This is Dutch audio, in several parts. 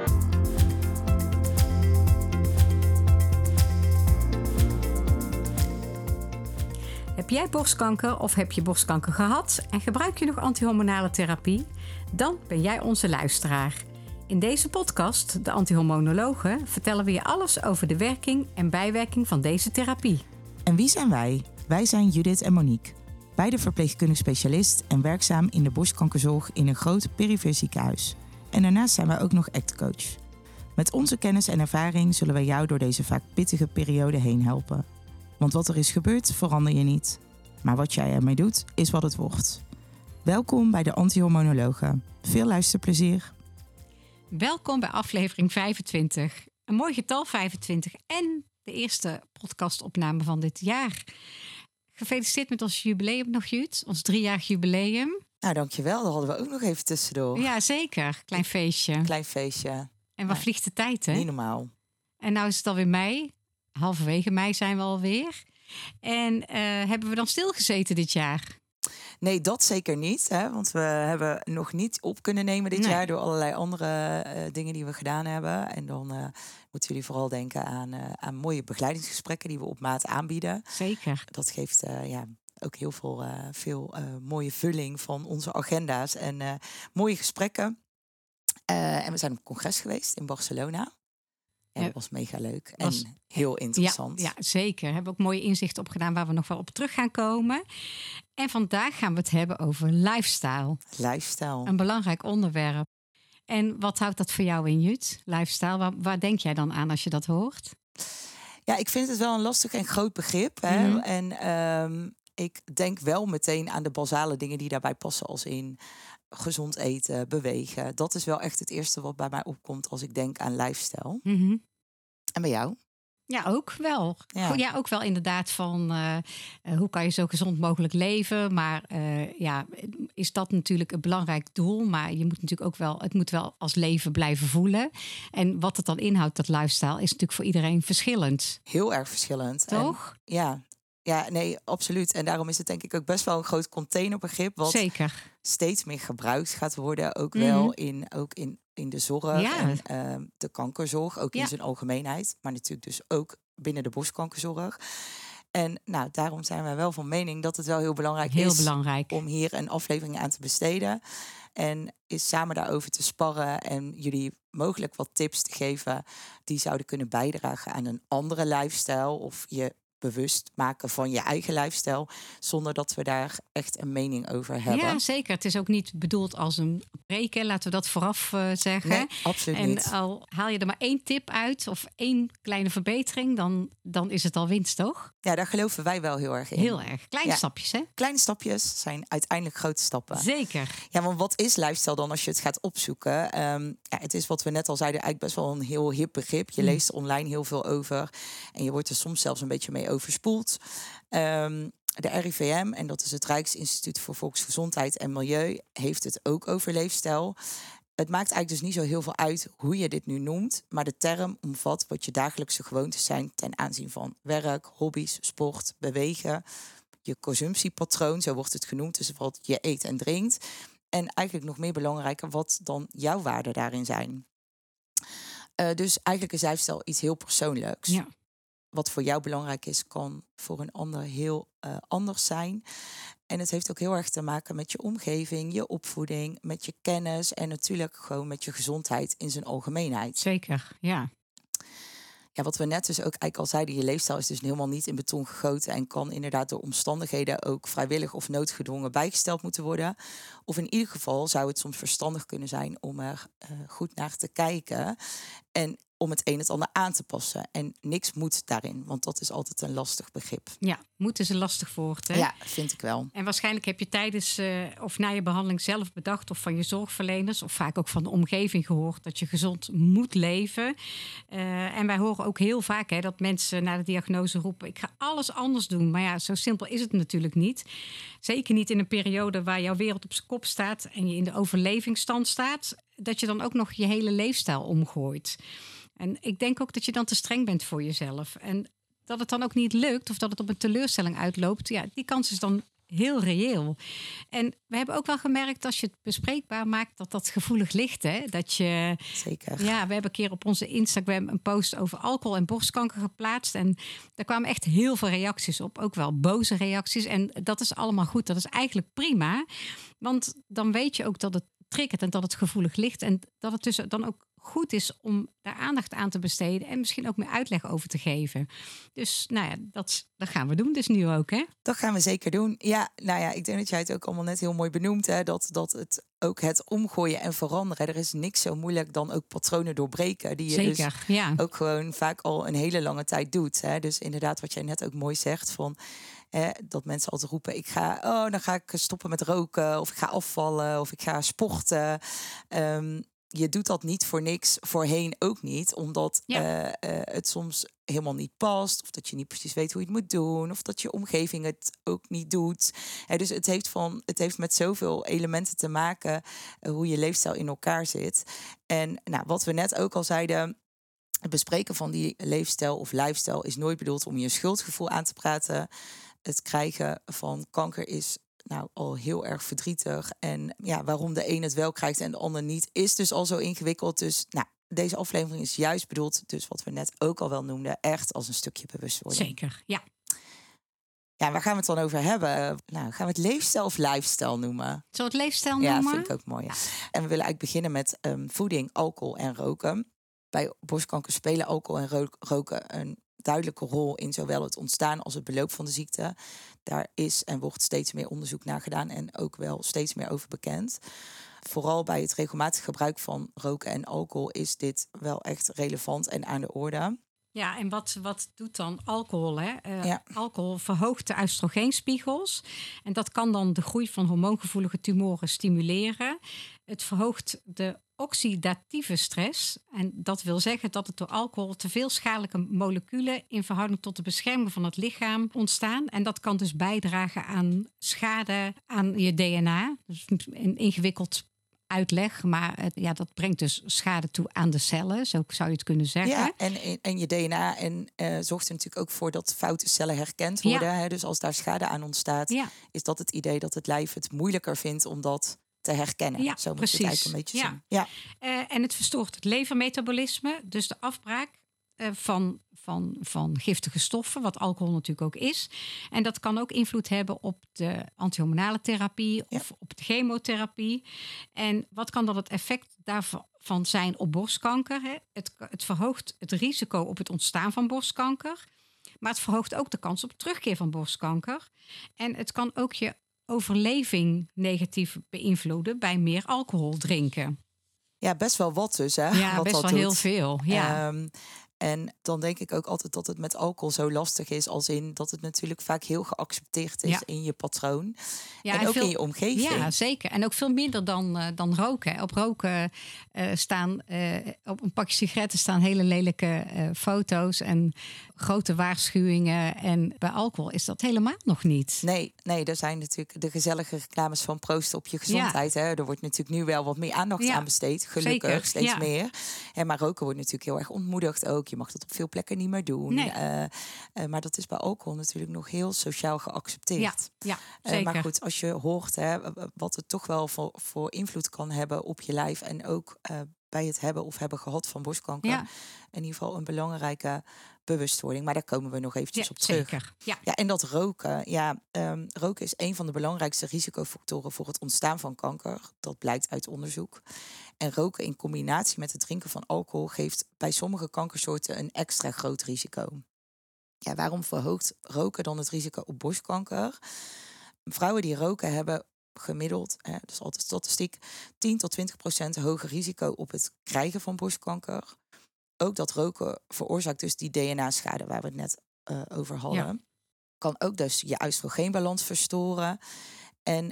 Heb jij borstkanker of heb je borstkanker gehad en gebruik je nog antihormonale therapie? Dan ben jij onze luisteraar. In deze podcast, De Antihormonologen, vertellen we je alles over de werking en bijwerking van deze therapie. En wie zijn wij? Wij zijn Judith en Monique. Beide verpleegkundig specialist en werkzaam in de borstkankerzorg in een groot perifeer ziekenhuis. En daarnaast zijn wij ook nog ACT-coach. Met onze kennis en ervaring zullen wij jou door deze vaak pittige periode heen helpen. Want wat er is gebeurd, verander je niet. Maar wat jij ermee doet, is wat het wordt. Welkom bij de Antihormonologen. Veel luisterplezier. Welkom bij aflevering 25. Een mooi getal 25 en de eerste podcastopname van dit jaar. Gefeliciteerd met ons jubileum nog, Jut. Ons 3-jarig jubileum. Nou, dankjewel. Dat hadden we ook nog even tussendoor. Ja, zeker. Klein feestje. Klein feestje. En wat vliegt de tijd, hè? Niet normaal. En nou is het alweer mei. Halverwege mei zijn we alweer. En hebben we dan stilgezeten dit jaar? Nee, dat zeker niet. Hè? Want we hebben nog niet op kunnen nemen dit jaar door allerlei andere dingen die we gedaan hebben. En dan moeten jullie vooral denken aan mooie begeleidingsgesprekken die we op maat aanbieden. Zeker. Dat geeft ook heel veel mooie vulling van onze agenda's en mooie gesprekken. En we zijn op congres geweest in Barcelona. Ja, dat was mega leuk en heel interessant. Ja, zeker. We hebben ook mooie inzichten opgedaan waar we nog wel op terug gaan komen. En vandaag gaan we het hebben over lifestyle. Lifestyle. Een belangrijk onderwerp. En wat houdt dat voor jou in, Jut? Lifestyle, waar denk jij dan aan als je dat hoort? Ja, ik vind het wel een lastig en groot begrip. Hè? Mm-hmm. En ik denk wel meteen aan de basale dingen die daarbij passen als in gezond eten, bewegen. Dat is wel echt het eerste wat bij mij opkomt als ik denk aan lifestyle. Mm-hmm. En bij jou? Ja, ook wel. Ja, ook wel inderdaad van hoe kan je zo gezond mogelijk leven. Maar is dat natuurlijk een belangrijk doel. Maar je moet natuurlijk ook wel, het moet wel als leven blijven voelen. En wat het dan inhoudt, dat lifestyle, is natuurlijk voor iedereen verschillend. Heel erg verschillend. Toch? En, ja, nee, absoluut. En daarom is het denk ik ook best wel een groot containerbegrip. Wat zeker steeds meer gebruikt gaat worden. Ook wel in de zorg en de kankerzorg. Ook in zijn algemeenheid. Maar natuurlijk dus ook binnen de borstkankerzorg. En nou, daarom zijn wij wel van mening dat het wel heel belangrijk is om hier een aflevering aan te besteden. En is samen daarover te sparren en jullie mogelijk wat tips te geven die zouden kunnen bijdragen aan een andere lifestyle. Of je bewust maken van je eigen lifestyle, zonder dat we daar echt een mening over hebben. Ja, zeker. Het is ook niet bedoeld als een preken, laten we dat vooraf zeggen. Nee, absoluut niet. En al haal je er maar 1 tip uit of 1 kleine verbetering, dan is het al winst, toch? Ja, daar geloven wij wel heel erg in. Heel erg. Kleine stapjes, hè? Kleine stapjes zijn uiteindelijk grote stappen. Zeker. Ja, want wat is lifestyle dan als je het gaat opzoeken? Het is wat we net al zeiden, eigenlijk best wel een heel hip begrip. Je leest online heel veel over en je wordt er soms zelfs een beetje mee overspoeld. De RIVM, en dat is het Rijksinstituut voor Volksgezondheid en Milieu, heeft het ook over leefstijl. Het maakt eigenlijk dus niet zo heel veel uit hoe je dit nu noemt, maar de term omvat wat je dagelijkse gewoontes zijn ten aanzien van werk, hobby's, sport, bewegen, je consumptiepatroon, zo wordt het genoemd, dus wat je eet en drinkt. En eigenlijk nog meer belangrijker, wat dan jouw waarden daarin zijn. Dus eigenlijk is lifestyle iets heel persoonlijks. Ja. Wat voor jou belangrijk is, kan voor een ander heel anders zijn. En het heeft ook heel erg te maken met je omgeving, je opvoeding, met je kennis en natuurlijk gewoon met je gezondheid in zijn algemeenheid. Zeker, ja. Ja, wat we net dus ook eigenlijk al zeiden, je leefstijl is dus helemaal niet in beton gegoten en kan inderdaad door omstandigheden ook vrijwillig of noodgedwongen bijgesteld moeten worden. Of in ieder geval zou het soms verstandig kunnen zijn om er goed naar te kijken en om het een het ander aan te passen. En niks moet daarin, want dat is altijd een lastig begrip. Ja, moet is een lastig woord, hè? Ja, vind ik wel. En waarschijnlijk heb je tijdens of na je behandeling zelf bedacht, of van je zorgverleners, of vaak ook van de omgeving gehoord, dat je gezond moet leven. En wij horen ook heel vaak dat mensen na de diagnose roepen, ik ga alles anders doen. Maar ja, zo simpel is het natuurlijk niet. Zeker niet in een periode waar jouw wereld op zijn kop staat en je in de overlevingsstand staat, dat je dan ook nog je hele leefstijl omgooit. En ik denk ook dat je dan te streng bent voor jezelf. En dat het dan ook niet lukt of dat het op een teleurstelling uitloopt, ja, die kans is dan heel reëel. En we hebben ook wel gemerkt als je het bespreekbaar maakt dat gevoelig ligt. Hè? Dat je, Zeker. Ja, we hebben een keer op onze Instagram een post over alcohol en borstkanker geplaatst. En daar kwamen echt heel veel reacties op. Ook wel boze reacties. En dat is allemaal goed. Dat is eigenlijk prima. Want dan weet je ook dat het triggert en dat het gevoelig ligt. En dat het dus dan ook goed is om daar aandacht aan te besteden. En misschien ook meer uitleg over te geven. Dus nou ja, dat gaan we doen dus nu ook, hè? Dat gaan we zeker doen. Ja, nou ja, ik denk dat jij het ook allemaal net heel mooi benoemt. Hè? Dat het ook het omgooien en veranderen. Er is niks zo moeilijk dan ook patronen doorbreken. Die je zeker, dus ja. ook gewoon vaak al een hele lange tijd doet. Hè? Dus inderdaad, wat jij net ook mooi zegt van... dat mensen altijd roepen, dan ga ik stoppen met roken. Of ik ga afvallen. Of ik ga sporten. Je doet dat niet voor niks, voorheen ook niet. Omdat het soms helemaal niet past. Of dat je niet precies weet hoe je het moet doen. Of dat je omgeving het ook niet doet. Dus het heeft met zoveel elementen te maken... hoe je leefstijl in elkaar zit. En nou, wat we net ook al zeiden... Het bespreken van die leefstijl of lifestyle is nooit bedoeld om je schuldgevoel aan te praten. Het krijgen van kanker is nou al heel erg verdrietig. En ja, waarom de een het wel krijgt en de ander niet, is dus al zo ingewikkeld. Dus nou, deze aflevering is juist bedoeld, dus wat we net ook al wel noemden, echt als een stukje bewustwording. Zeker, ja. Ja, waar gaan we het dan over hebben? Nou, gaan we het leefstijl of lifestyle noemen? Zullen we het leefstijl noemen? Ja, vind ik ook mooi. Ja. En we willen eigenlijk beginnen met voeding, alcohol en roken. Bij borstkanker spelen alcohol en roken een duidelijke rol in zowel het ontstaan als het beloop van de ziekte. Daar is en wordt steeds meer onderzoek naar gedaan en ook wel steeds meer over bekend. Vooral bij het regelmatig gebruik van roken en alcohol is dit wel echt relevant en aan de orde. Ja, en wat doet dan alcohol? Hè? Alcohol verhoogt de oestrogeenspiegels. En dat kan dan de groei van hormoongevoelige tumoren stimuleren. Het verhoogt de oxidatieve stress. En dat wil zeggen dat het door alcohol te veel schadelijke moleculen in verhouding tot de bescherming van het lichaam ontstaan. En dat kan dus bijdragen aan schade aan je DNA. Dus een ingewikkeld uitleg, maar dat brengt dus schade toe aan de cellen, zo zou je het kunnen zeggen. Ja, en je DNA zorgt er natuurlijk ook voor dat foute cellen herkend worden. Ja. Hè? Dus als daar schade aan ontstaat, is dat het idee dat het lijf het moeilijker vindt om dat te herkennen. Ja, zo precies. Moet je het eigenlijk een beetje zien. Ja. En het verstoort het levermetabolisme, dus de afbraak van giftige stoffen, wat alcohol natuurlijk ook is. En dat kan ook invloed hebben op de antihormonale therapie of op de chemotherapie. En wat kan dan het effect daarvan zijn op borstkanker? Hè? Het verhoogt het risico op het ontstaan van borstkanker. Maar het verhoogt ook de kans op terugkeer van borstkanker. En het kan ook je overleving negatief beïnvloeden bij meer alcohol drinken. Ja, best wel wat dus. Hè? Ja, wat best wel doet. heel veel. Ja. En dan denk ik ook altijd dat het met alcohol zo lastig is, als in dat het natuurlijk vaak heel geaccepteerd is in je patroon. Ja, en ook in je omgeving. Ja, zeker. En ook veel minder dan roken. Op roken staan, op een pakje sigaretten staan hele lelijke foto's en grote waarschuwingen. En bij alcohol is dat helemaal nog niet. Nee, er zijn natuurlijk de gezellige reclames van proosten op je gezondheid. Ja. Hè. Er wordt natuurlijk nu wel wat meer aandacht aan besteed. Gelukkig, zeker. Steeds meer. Maar roken wordt natuurlijk heel erg ontmoedigd ook. Je mag dat op veel plekken niet meer doen. Nee. Maar dat is bij alcohol natuurlijk nog heel sociaal geaccepteerd. Ja, zeker. Maar goed, als je hoort wat het toch wel voor invloed kan hebben op je lijf en ook bij het hebben of hebben gehad van borstkanker. Ja. In ieder geval een belangrijke bewustwording. Maar daar komen we nog eventjes op terug. Zeker. Ja, en dat roken. Roken is een van de belangrijkste risicofactoren voor het ontstaan van kanker. Dat blijkt uit onderzoek. En roken in combinatie met het drinken van alcohol geeft bij sommige kankersoorten een extra groot risico. Ja, waarom verhoogt roken dan het risico op borstkanker? Vrouwen die roken hebben gemiddeld, dat is altijd statistiek, 10-20% hoger risico op het krijgen van borstkanker. Ook dat roken veroorzaakt dus die DNA-schade waar we het net over hadden. Ja. Kan ook dus je oestrogeenbalans verstoren en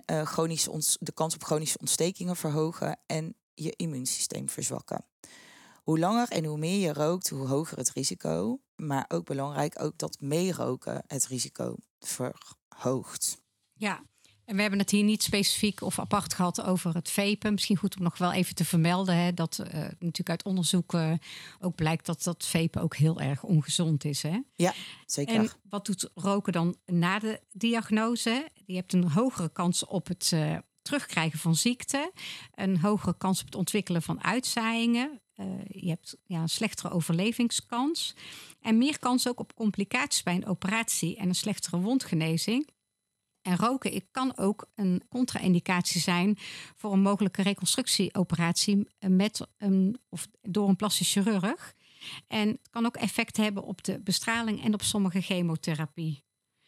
de kans op chronische ontstekingen verhogen en je immuunsysteem verzwakken. Hoe langer en hoe meer je rookt, hoe hoger het risico. Maar ook belangrijk, ook dat meeroken het risico verhoogt. Ja. En we hebben het hier niet specifiek of apart gehad over het vapen. Misschien goed om nog wel even te vermelden. Hè, dat natuurlijk uit onderzoek ook blijkt dat vapen ook heel erg ongezond is. Hè? Ja, zeker. En wat doet roken dan na de diagnose? je hebt een hogere kans op het terugkrijgen van ziekte. Een hogere kans op het ontwikkelen van uitzaaiingen. Je hebt een slechtere overlevingskans. En meer kans ook op complicaties bij een operatie en een slechtere wondgenezing. En roken kan ook een contra-indicatie zijn voor een mogelijke reconstructieoperatie of door een plastisch chirurg. En het kan ook effect hebben op de bestraling en op sommige chemotherapie.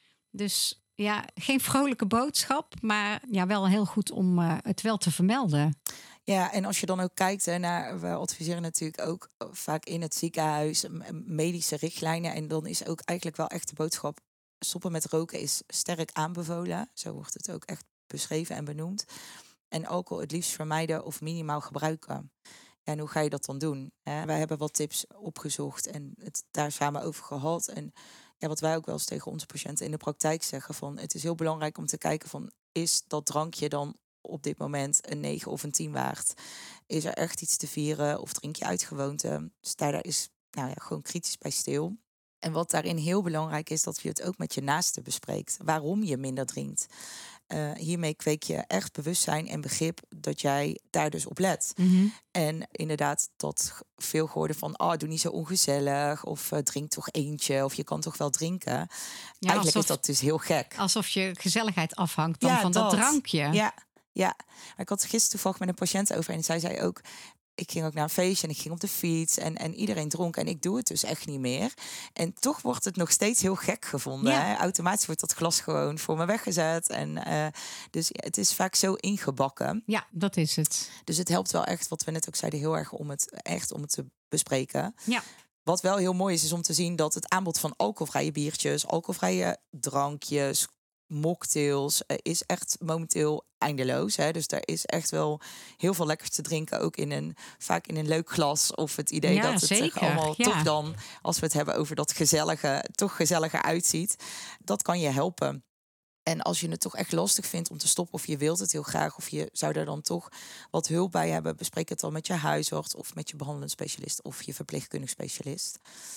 Dus ja, geen vrolijke boodschap, maar ja, wel heel goed om het wel te vermelden. Ja, en als je dan ook kijkt naar, we adviseren natuurlijk ook vaak in het ziekenhuis medische richtlijnen. En dan is ook eigenlijk wel echt de boodschap: stoppen met roken is sterk aanbevolen. Zo wordt het ook echt beschreven en benoemd. En alcohol het liefst vermijden of minimaal gebruiken. En hoe ga je dat dan doen? Wij hebben wat tips opgezocht en het daar samen over gehad. En ja, wat wij ook wel eens tegen onze patiënten in de praktijk zeggen: van het is heel belangrijk om te kijken van, is dat drankje dan op dit moment een 9 of een 10 waard? Is er echt iets te vieren of drink je uit gewoonte? Dus daar is gewoon kritisch bij stil. En wat daarin heel belangrijk is, dat je het ook met je naaste bespreekt. Waarom je minder drinkt. Hiermee kweek je echt bewustzijn en begrip dat jij daar dus op let. Mm-hmm. En inderdaad dat veel geworden van, doe niet zo ongezellig. Of drink toch eentje. Of je kan toch wel drinken. Ja, eigenlijk is dat dus heel gek. Alsof je gezelligheid afhangt dan van dat drankje. Ja. Ik had gisteren toevallig met een patiënt over. En zij zei ook, ik ging ook naar een feestje en ik ging op de fiets en iedereen dronk. En ik doe het dus echt niet meer. En toch wordt het nog steeds heel gek gevonden. Ja. Hè? Automatisch wordt dat glas gewoon voor me weggezet. En dus het is vaak zo ingebakken. Ja, dat is het. Dus het helpt wel echt, wat we net ook zeiden, heel erg om het te bespreken. Ja. Wat wel heel mooi is om te zien dat het aanbod van alcoholvrije biertjes, alcoholvrije drankjes, mocktails is echt momenteel eindeloos. Hè? Dus daar is echt wel heel veel lekkers te drinken. Ook vaak in een leuk glas. Of het idee dat het zeker. allemaal toch dan, als we het hebben over dat gezellige, toch gezelliger uitziet. Dat kan je helpen. En als je het toch echt lastig vindt om te stoppen, of je wilt het heel graag, of je zou er dan toch wat hulp bij hebben, bespreek het dan met je huisarts of met je behandelend specialist of je verpleegkundig specialist.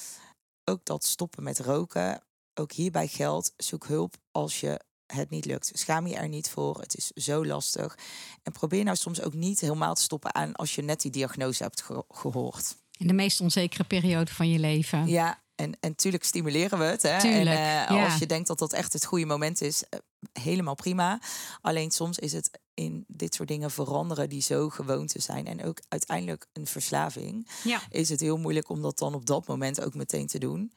Ook dat stoppen met roken. Ook hierbij geldt, zoek hulp als je het niet lukt. Schaam je er niet voor. Het is zo lastig. En probeer nou soms ook niet helemaal te stoppen aan als je net die diagnose hebt gehoord. In de meest onzekere periode van je leven. Ja, en natuurlijk stimuleren we het. Hè? Tuurlijk, en als je denkt dat dat echt het goede moment is, helemaal prima. Alleen soms is het in dit soort dingen veranderen die zo gewoonte zijn. En ook uiteindelijk een verslaving. Ja. Is het heel moeilijk om dat dan op dat moment ook meteen te doen.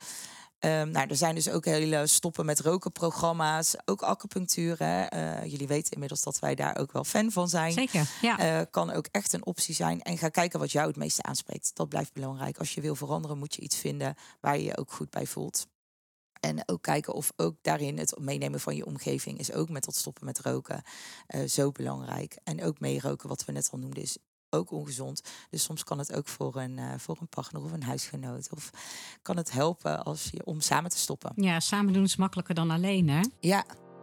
Er zijn dus ook hele stoppen met roken programma's. Ook acupunctuur. Jullie weten inmiddels dat wij daar ook wel fan van zijn. Zeker, ja. Kan ook echt een optie zijn. En ga kijken wat jou het meeste aanspreekt. Dat blijft belangrijk. Als je wil veranderen, moet je iets vinden waar je je ook goed bij voelt. En ook kijken of ook daarin het meenemen van je omgeving is ook met dat stoppen met roken zo belangrijk. En ook meeroken, wat we net al noemden, is ook ongezond. Dus soms kan het ook voor een partner of een huisgenoot. Of kan het helpen om samen te stoppen. Ja, samen doen is makkelijker dan alleen, hè? Ja.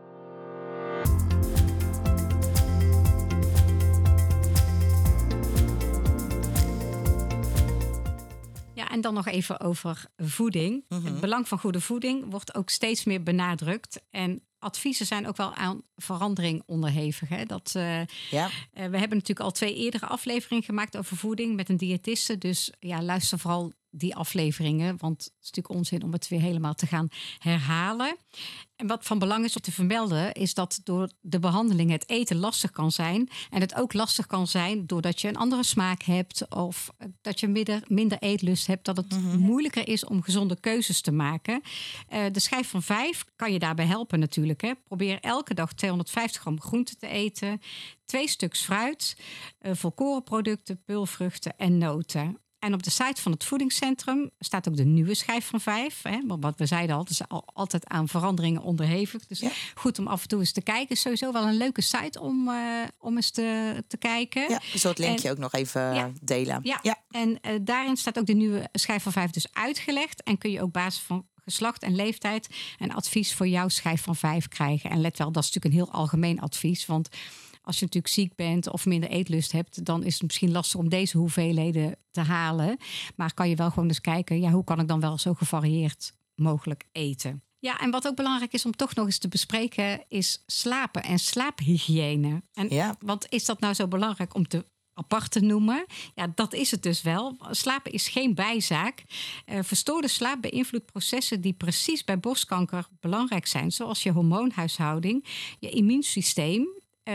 Ja, en dan nog even over voeding. Mm-hmm. Het belang van goede voeding wordt ook steeds meer benadrukt. En adviezen zijn ook wel aan verandering onderhevig. Hè? We hebben natuurlijk al 2 eerdere afleveringen gemaakt over voeding met een diëtiste. Dus ja, luister vooral die afleveringen. Want het is natuurlijk onzin om het weer helemaal te gaan herhalen. En wat van belang is om te vermelden, is dat door de behandeling het eten lastig kan zijn. En het ook lastig kan zijn doordat je een andere smaak hebt. Of dat je minder eetlust hebt. Dat het moeilijker is om gezonde keuzes te maken. De schijf van 5 kan je daarbij helpen natuurlijk. Hè. Probeer elke dag 250 gram groente te eten. 2 stuks fruit. Volkorenproducten, peulvruchten en noten. En op de site van het voedingscentrum staat ook de nieuwe schijf van 5. Hè? Want wat we zeiden al, het is altijd aan veranderingen onderhevig. Dus goed om af en toe eens te kijken. Is sowieso wel een leuke site om eens te kijken. Ja, ik zal het linkje ook nog even delen. Ja. En daarin staat ook de nieuwe schijf van 5 dus uitgelegd. En kun je ook basis van geslacht en leeftijd een advies voor jouw schijf van 5 krijgen. En let wel, dat is natuurlijk een heel algemeen advies. Want als je natuurlijk ziek bent of minder eetlust hebt, dan is het misschien lastig om deze hoeveelheden te halen. Maar kan je wel gewoon eens kijken, hoe kan ik dan wel zo gevarieerd mogelijk eten? Ja, en wat ook belangrijk is om toch nog eens te bespreken, is slapen en slaaphygiëne. En wat is dat nou zo belangrijk om apart te noemen? Ja, dat is het dus wel. Slapen is geen bijzaak. Verstoorde slaap beïnvloedt processen die precies bij borstkanker belangrijk zijn, zoals je hormoonhuishouding, je immuunsysteem,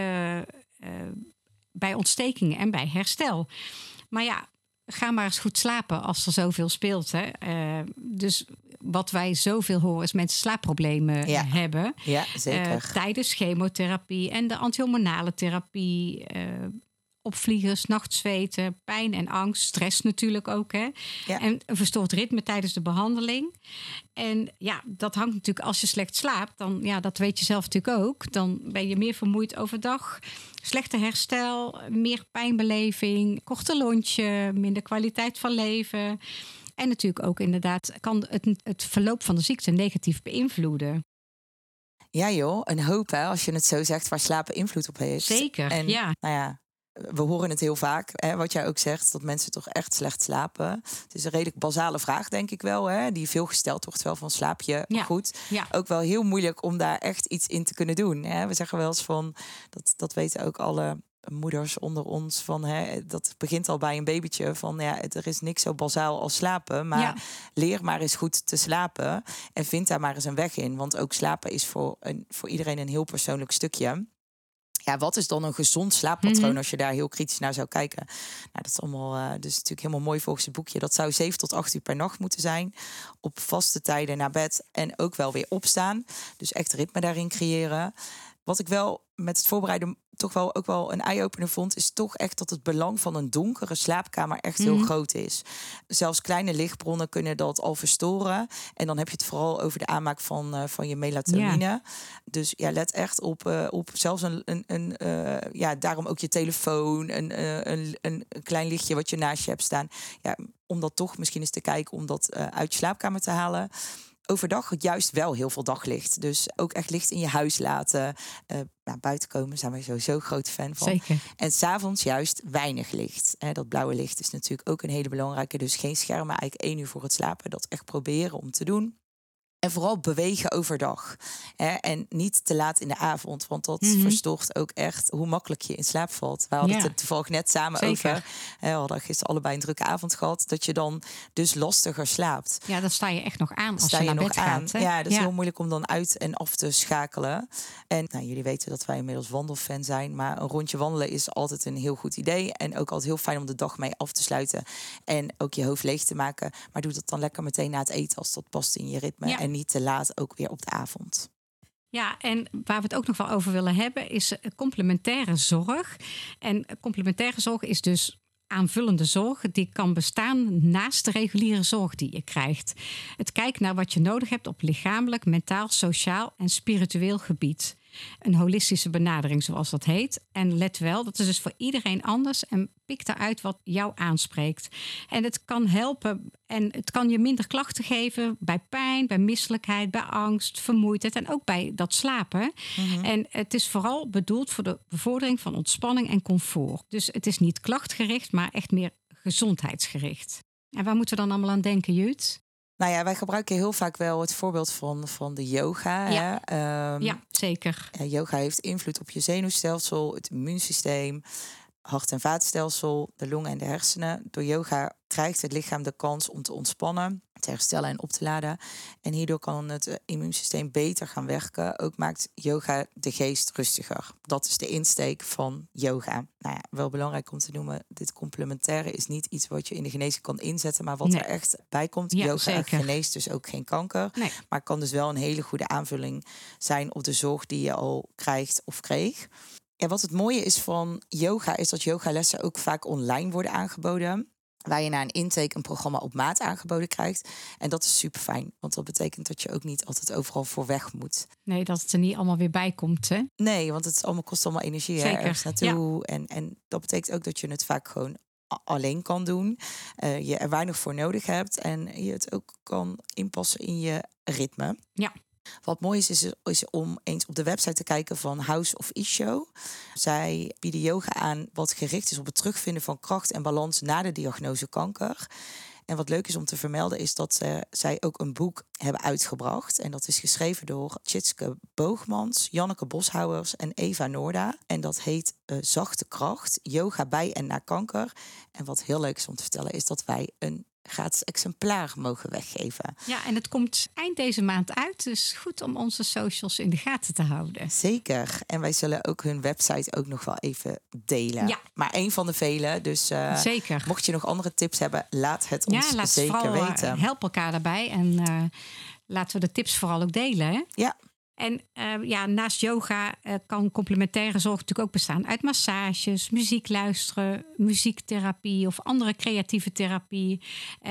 bij ontstekingen en bij herstel. Maar ja, ga maar eens goed slapen als er zoveel speelt. Hè. Dus wat wij zoveel horen is mensen slaapproblemen hebben. Ja, zeker. Tijdens chemotherapie en de antihormonale therapie. Opvliegers, nachtzweten, pijn en angst, stress natuurlijk ook. Hè? Ja. En een verstoord ritme tijdens de behandeling. En ja, dat hangt natuurlijk als je slecht slaapt. Dan, dat weet je zelf natuurlijk ook. Dan ben je meer vermoeid overdag. Slechte herstel, meer pijnbeleving, korte lontje, minder kwaliteit van leven. En natuurlijk ook inderdaad kan het verloop van de ziekte negatief beïnvloeden. Ja joh, een hoop hè, als je het zo zegt, waar slapen invloed op heeft. Zeker, en, Nou ja, we horen het heel vaak, hè, wat jij ook zegt, dat mensen toch echt slecht slapen. Het is een redelijk basale vraag, denk ik wel, hè, die veel gesteld wordt wel van slaap je goed. Ja. Ook wel heel moeilijk om daar echt iets in te kunnen doen. Hè. We zeggen wel eens van, dat weten ook alle moeders onder ons, van dat begint al bij een babytje, van er is niks zo bazaal als slapen, maar leer maar eens goed te slapen en vind daar maar eens een weg in. Want ook slapen is voor iedereen een heel persoonlijk stukje. Ja, wat is dan een gezond slaappatroon als je daar heel kritisch naar zou kijken? Nou, dat is allemaal dus natuurlijk helemaal mooi volgens het boekje. Dat zou 7 tot 8 uur per nacht moeten zijn. Op vaste tijden naar bed en ook wel weer opstaan. Dus echt ritme daarin creëren. Wat ik wel met het voorbereiden toch wel ook wel een eye-opener vond, is toch echt dat het belang van een donkere slaapkamer echt heel groot is. Zelfs kleine lichtbronnen kunnen dat al verstoren. En dan heb je het vooral over de aanmaak van je melatonine. Ja. Dus let echt op zelfs daarom ook je telefoon, een klein lichtje wat je naast je hebt staan. Ja, om dat toch misschien eens te kijken om dat uit je slaapkamer te halen. Overdag juist wel heel veel daglicht. Dus ook echt licht in je huis laten. Buiten komen zijn wij sowieso grote fan van. Zeker. En 's avonds juist weinig licht. Dat blauwe licht is natuurlijk ook een hele belangrijke. Dus geen schermen, eigenlijk 1 uur voor het slapen. Dat echt proberen om te doen. En vooral bewegen overdag. En niet te laat in de avond. Want dat verstoort ook echt hoe makkelijk je in slaap valt. We hadden het er toevallig net samen over. We hadden gisteren allebei een drukke avond gehad. Dat je dan dus lastiger slaapt. Ja, dan sta je echt nog aan als je naar bed gaat. Hè? Ja, dat is heel moeilijk om dan uit en af te schakelen. En jullie weten dat wij inmiddels wandelfan zijn. Maar een rondje wandelen is altijd een heel goed idee. En ook altijd heel fijn om de dag mee af te sluiten. En ook je hoofd leeg te maken. Maar doe dat dan lekker meteen na het eten als dat past in je ritme. Ja. En niet te laat ook weer op de avond. Ja, en waar we het ook nog wel over willen hebben is complementaire zorg. En complementaire zorg is dus aanvullende zorg die kan bestaan naast de reguliere zorg die je krijgt. Het kijkt naar wat je nodig hebt op lichamelijk, mentaal, sociaal en spiritueel gebied. Een holistische benadering, zoals dat heet. En let wel, dat is dus voor iedereen anders en pik eruit wat jou aanspreekt. En het kan helpen en het kan je minder klachten geven bij pijn, bij misselijkheid, bij angst, vermoeidheid en ook bij dat slapen. En het is vooral bedoeld voor de bevordering van ontspanning en comfort. Dus het is niet klachtgericht, maar echt meer gezondheidsgericht. En waar moeten we dan allemaal aan denken, Jut? Nou ja, wij gebruiken heel vaak wel het voorbeeld van de yoga. Ja, hè? Ja zeker. Yoga heeft invloed op je zenuwstelsel, het immuunsysteem, hart- en vaatstelsel, de longen en de hersenen. Door yoga krijgt het lichaam de kans om te ontspannen, te herstellen en op te laden. En hierdoor kan het immuunsysteem beter gaan werken. Ook maakt yoga de geest rustiger. Dat is de insteek van yoga. Nou ja, wel belangrijk om te noemen, dit complementaire is niet iets wat je in de genezing kan inzetten, maar wat er echt bij komt. Ja, yoga zeker. geneest dus ook geen kanker. Nee. Maar kan dus wel een hele goede aanvulling zijn op de zorg die je al krijgt of kreeg. En wat het mooie is van yoga, is dat yogalessen ook vaak online worden aangeboden. Waar je na een intake een programma op maat aangeboden krijgt. En dat is super fijn. Want dat betekent dat je ook niet altijd overal voor weg moet. Nee, dat het er niet allemaal weer bij komt, hè? Nee, want het kost allemaal energie. Zeker. Ergens naartoe. Ja. En dat betekent ook dat je het vaak gewoon alleen kan doen. Je er weinig voor nodig hebt. En je het ook kan inpassen in je ritme. Ja. Wat mooi is om eens op de website te kijken van House of Isho. Zij bieden yoga aan wat gericht is op het terugvinden van kracht en balans na de diagnose kanker. En wat leuk is om te vermelden is dat zij ook een boek hebben uitgebracht. En dat is geschreven door Tjitske Boogmans, Janneke Boshouwers en Eva Noorda. En dat heet Zachte Kracht, yoga bij en na kanker. En wat heel leuk is om te vertellen is dat wij een gratis exemplaar mogen weggeven. Ja, en het komt eind deze maand uit. Dus goed om onze socials in de gaten te houden. Zeker. En wij zullen ook hun website ook nog wel even delen. Ja. Maar één van de vele. Dus zeker. Mocht je nog andere tips hebben, laat het ons zeker vooral, weten. Help elkaar daarbij. En laten we de tips vooral ook delen. Hè? Ja. En naast yoga kan complementaire zorg natuurlijk ook bestaan uit massages, muziek luisteren, muziektherapie of andere creatieve therapie,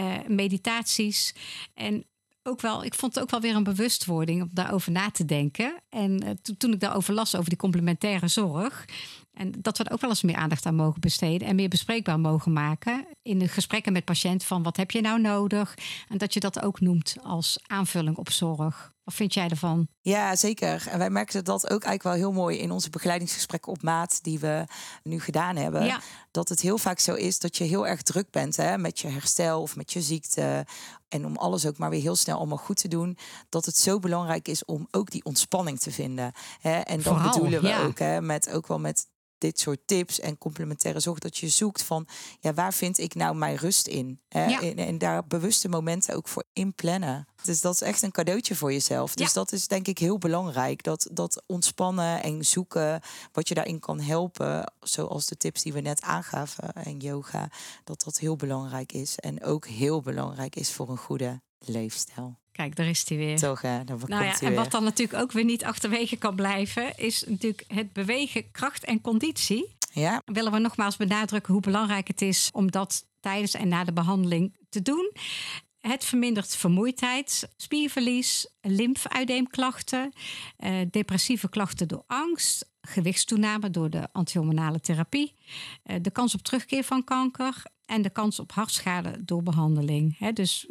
meditaties. En ook wel, ik vond het ook wel weer een bewustwording om daarover na te denken. En toen ik daarover las, over die complementaire zorg, en dat we er ook wel eens meer aandacht aan mogen besteden en meer bespreekbaar mogen maken in de gesprekken met patiënten van wat heb je nou nodig? En dat je dat ook noemt als aanvulling op zorg. Wat vind jij ervan? Ja, zeker. En wij merken dat ook eigenlijk wel heel mooi in onze begeleidingsgesprekken op maat die we nu gedaan hebben. Ja. Dat het heel vaak zo is dat je heel erg druk bent met je herstel of met je ziekte. En om alles ook maar weer heel snel allemaal goed te doen. Dat het zo belangrijk is om ook die ontspanning te vinden. En dat bedoelen we ook met dit soort tips en complementaire zorg, dat je zoekt van waar vind ik nou mijn rust in? En daar bewuste momenten ook voor inplannen. Dus dat is echt een cadeautje voor jezelf. Dus dat is denk ik heel belangrijk. Dat ontspannen en zoeken wat je daarin kan helpen. Zoals de tips die we net aangaven en yoga. Dat heel belangrijk is. En ook heel belangrijk is voor een goede leefstijl. Kijk, daar is hij weer. Toch, hè? En wat dan natuurlijk ook weer niet achterwege kan blijven, is natuurlijk het bewegen, kracht en conditie. Ja. Willen we nogmaals benadrukken hoe belangrijk het is om dat tijdens en na de behandeling te doen. Het vermindert vermoeidheid, spierverlies, lymfuitdeemklachten, depressieve klachten door angst, gewichtstoename door de antihormonale therapie, de kans op terugkeer van kanker en de kans op hartschade door behandeling. Dus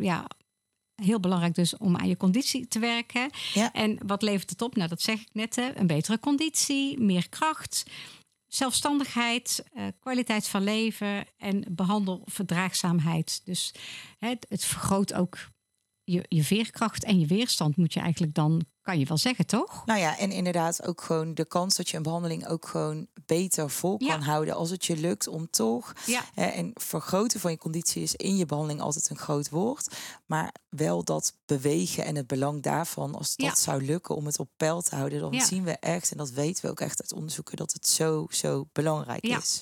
heel belangrijk dus om aan je conditie te werken. Ja. En wat levert het op? Nou, dat zeg ik net. Een betere conditie, meer kracht, zelfstandigheid, kwaliteit van leven en behandelverdraagzaamheid. Dus het vergroot ook je veerkracht en je weerstand, moet je eigenlijk dan, kan je wel zeggen, toch? Nou ja, en inderdaad ook gewoon de kans dat je een behandeling ook gewoon beter vol kan houden als het je lukt om toch. En vergroten van je conditie is in je behandeling altijd een groot woord. Maar wel dat bewegen en het belang daarvan, als dat zou lukken om het op peil te houden, dan zien we echt, en dat weten we ook echt uit onderzoeken, dat het zo belangrijk is.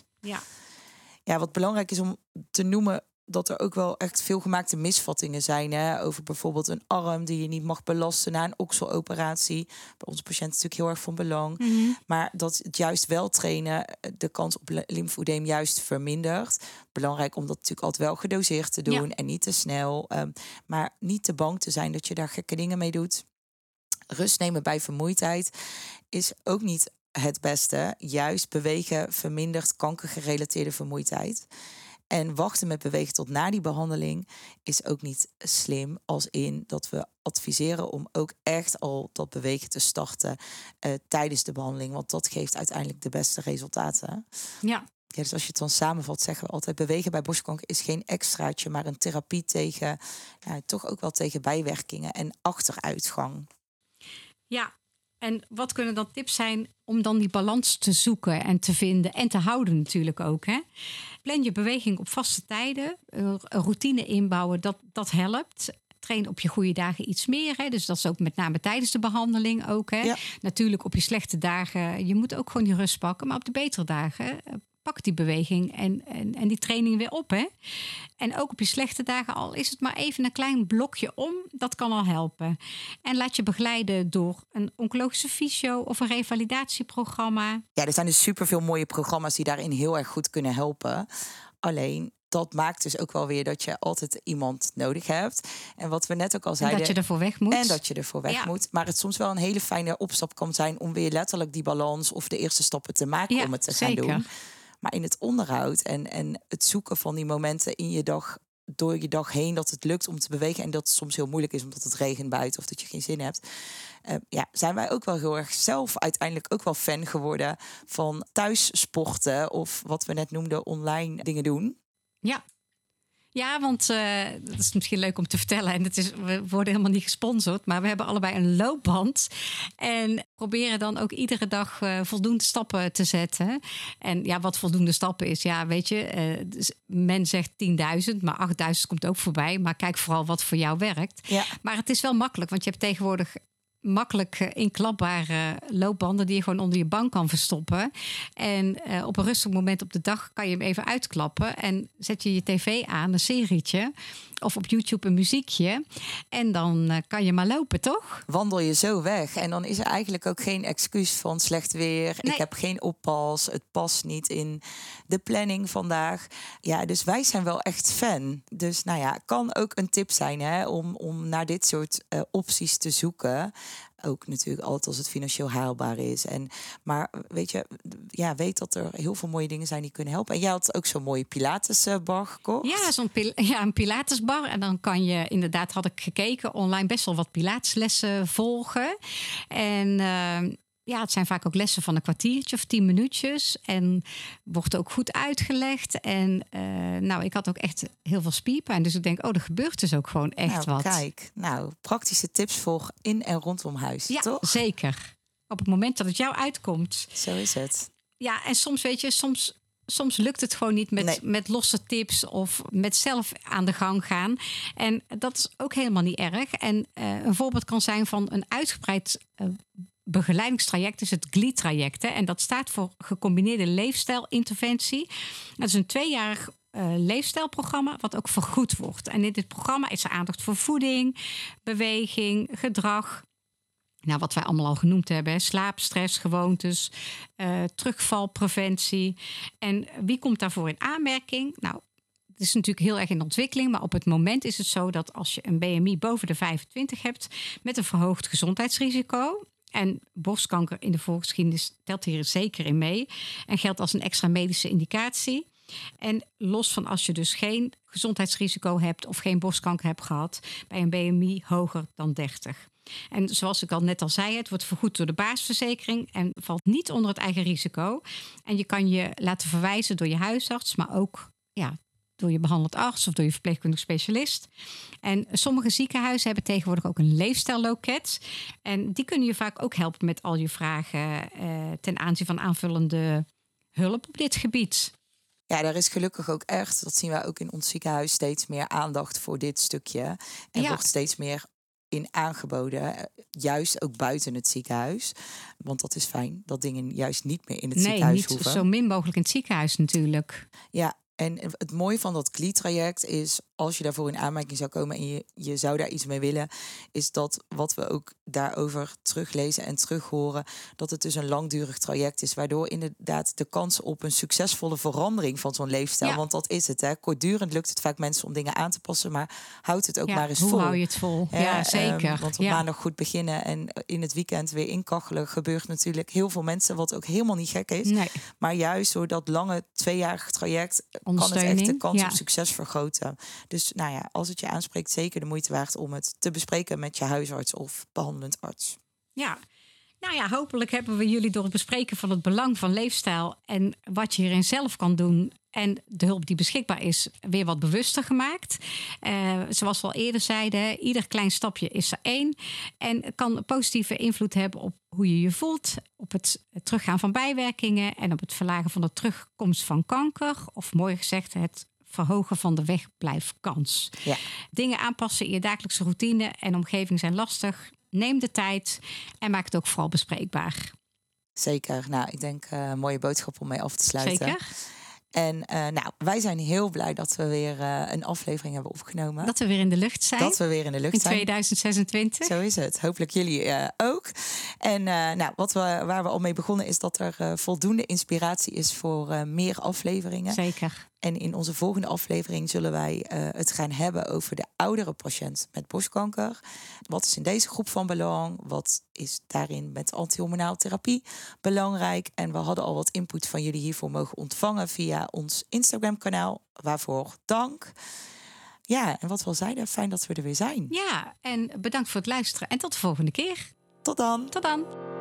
Ja, wat belangrijk is om te noemen, dat er ook wel echt veel gemaakte misvattingen zijn. Over bijvoorbeeld een arm die je niet mag belasten na een okseloperatie. Bij onze patiënten natuurlijk heel erg van belang. Mm-hmm. Maar dat het juist wel trainen de kans op lymfoedeem juist vermindert. Belangrijk om dat natuurlijk altijd wel gedoseerd te doen en niet te snel. Maar niet te bang te zijn dat je daar gekke dingen mee doet. Rust nemen bij vermoeidheid is ook niet het beste. Juist bewegen vermindert kankergerelateerde vermoeidheid. En wachten met bewegen tot na die behandeling is ook niet slim. Als in dat we adviseren om ook echt al dat bewegen te starten tijdens de behandeling. Want dat geeft uiteindelijk de beste resultaten. Ja, dus als je het dan samenvat, zeggen we altijd, bewegen bij borstkanker is geen extraatje, maar een therapie tegen, toch ook wel tegen bijwerkingen en achteruitgang. Ja. En wat kunnen dan tips zijn om dan die balans te zoeken en te vinden en te houden natuurlijk ook? Plan je beweging op vaste tijden, een routine inbouwen, dat helpt. Train op je goede dagen iets meer. Dus dat is ook met name tijdens de behandeling ook. Ja. Natuurlijk op je slechte dagen, je moet ook gewoon je rust pakken. Maar op de betere dagen, pak die beweging en die training weer op. En ook op je slechte dagen, al is het maar even een klein blokje om, dat kan al helpen. En laat je begeleiden door een oncologische fysio of een revalidatieprogramma. Ja, er zijn dus superveel mooie programma's die daarin heel erg goed kunnen helpen. Alleen, dat maakt dus ook wel weer dat je altijd iemand nodig hebt. En wat we net ook al zeiden. En dat je ervoor weg moet. En dat je ervoor weg moet. Maar het soms wel een hele fijne opstap kan zijn om weer letterlijk die balans of de eerste stappen te maken om het te gaan doen. Maar in het onderhoud en het zoeken van die momenten in je dag, door je dag heen, dat het lukt om te bewegen. En dat het soms heel moeilijk is omdat het regent buiten of dat je geen zin hebt. Zijn wij ook wel heel erg zelf uiteindelijk ook wel fan geworden van thuis sporten of wat we net noemden online dingen doen. Ja, want dat is misschien leuk om te vertellen. En we worden helemaal niet gesponsord. Maar we hebben allebei een loopband. En proberen dan ook iedere dag voldoende stappen te zetten. En ja, wat voldoende stappen is. Ja, weet je, dus men zegt 10.000. Maar 8.000 komt ook voorbij. Maar kijk vooral wat voor jou werkt. Ja. Maar het is wel makkelijk. Want je hebt tegenwoordig makkelijk inklapbare loopbanden die je gewoon onder je bank kan verstoppen. En op een rustig moment op de dag kan je hem even uitklappen en zet je je tv aan, een serietje of op YouTube een muziekje en dan kan je maar lopen, toch? Wandel je zo weg en dan is er eigenlijk ook geen excuus van slecht weer. Nee. Ik heb geen oppas, het past niet in de planning vandaag. Ja, dus wij zijn wel echt fan. Dus nou ja, kan ook een tip zijn hè, om naar dit soort opties te zoeken. Ook natuurlijk altijd als het financieel haalbaar is. Maar weet je, ja, weet dat er heel veel mooie dingen zijn die kunnen helpen. En jij had ook zo'n mooie Pilatesbar gekocht. Ja, een Pilatesbar. En dan kan je, inderdaad had ik gekeken, online best wel wat Pilateslessen volgen. En ja, het zijn vaak ook lessen van een kwartiertje of 10 minuutjes. En wordt ook goed uitgelegd. En nou, ik had ook echt heel veel spierpijn. Dus ik denk, er gebeurt dus ook gewoon echt wat. Kijk, praktische tips voor in en rondom huis, ja, toch? Zeker. Op het moment dat het jou uitkomt. Zo is het. Ja, en soms, weet je, soms lukt het gewoon niet met losse tips of met zelf aan de gang gaan. En dat is ook helemaal niet erg. En een voorbeeld kan zijn van een uitgebreid begeleidingstraject, is het GLI-traject. En dat staat voor gecombineerde leefstijlinterventie. Dat is een 2-jarig leefstijlprogramma wat ook vergoed wordt. En in dit programma is er aandacht voor voeding, beweging, gedrag. Nou, wat wij allemaal al genoemd hebben. Hè. Slaap, stress, gewoontes, terugvalpreventie. En wie komt daarvoor in aanmerking? Nou, het is natuurlijk heel erg in ontwikkeling. Maar op het moment is het zo dat als je een BMI boven de 25 hebt met een verhoogd gezondheidsrisico. En borstkanker in de voorgeschiedenis telt hier zeker in mee. En geldt als een extra medische indicatie. En los van als je dus geen gezondheidsrisico hebt of geen borstkanker hebt gehad, bij een BMI hoger dan 30. En zoals ik al net al zei, het wordt vergoed door de basisverzekering en valt niet onder het eigen risico. En je kan je laten verwijzen door je huisarts, maar ook door je behandelend arts of door je verpleegkundig specialist. En sommige ziekenhuizen hebben tegenwoordig ook een leefstijlloket. En die kunnen je vaak ook helpen met al je vragen ten aanzien van aanvullende hulp op dit gebied. Ja, daar is gelukkig ook echt, dat zien wij ook in ons ziekenhuis, steeds meer aandacht voor dit stukje. En wordt steeds meer in aangeboden, juist ook buiten het ziekenhuis. Want dat is fijn, dat dingen juist niet meer in het ziekenhuis hoeven. Nee, niet zo min mogelijk in het ziekenhuis natuurlijk. Ja, en het mooie van dat GLI-traject is, als je daarvoor in aanmerking zou komen en je zou daar iets mee willen, is dat wat we ook daarover teruglezen en terughoren, dat het dus een langdurig traject is, waardoor inderdaad de kans op een succesvolle verandering van zo'n leefstijl, want dat is het, hè. Kortdurend lukt het vaak mensen om dingen aan te passen, maar houd het ook maar eens vol. Hoe hou je het vol? Ja, zeker. Want op maandag goed beginnen en in het weekend weer inkachelen gebeurt natuurlijk heel veel mensen, wat ook helemaal niet gek is. Nee. Maar juist door dat lange 2-jarige traject kan het echt de kans op succes vergroten. Dus nou ja, als het je aanspreekt, zeker de moeite waard om het te bespreken met je huisarts of behandelend arts. Ja, nou ja, hopelijk hebben we jullie door het bespreken van het belang van leefstijl en wat je hierin zelf kan doen en de hulp die beschikbaar is, weer wat bewuster gemaakt. Zoals we al eerder zeiden, ieder klein stapje is er 1 en kan positieve invloed hebben op hoe je je voelt, op het teruggaan van bijwerkingen en op het verlagen van de terugkomst van kanker. Of mooi gezegd, het verhogen van de wegblijfkans. Ja. Dingen aanpassen in je dagelijkse routine en omgeving zijn lastig. Neem de tijd en maak het ook vooral bespreekbaar. Zeker. Nou, ik denk een mooie boodschap om mee af te sluiten. Zeker. En wij zijn heel blij dat we weer een aflevering hebben opgenomen. Dat we weer in de lucht zijn. Dat we weer in de lucht zijn. In 2026. Zo is het. Hopelijk jullie ook. En waar we al mee begonnen is dat er voldoende inspiratie is voor meer afleveringen. Zeker. En in onze volgende aflevering zullen wij het gaan hebben over de oudere patiënt met borstkanker. Wat is in deze groep van belang? Wat is daarin met antihormonaal therapie belangrijk? En we hadden al wat input van jullie hiervoor mogen ontvangen via ons Instagram-kanaal. Waarvoor dank. Ja, en wat we al zeiden, fijn dat we er weer zijn. Ja, en bedankt voor het luisteren. En tot de volgende keer. Tot dan. Tot dan.